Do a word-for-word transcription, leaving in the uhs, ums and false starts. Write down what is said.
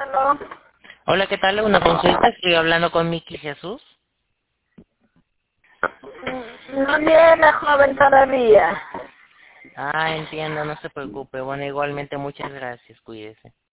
Aló. Hola, ¿qué tal? Una consulta. Estoy hablando con Miki Jesús. Mm, No viene joven todavía. Ah, entiendo, no se preocupe. Bueno, igualmente muchas gracias. Cuídese.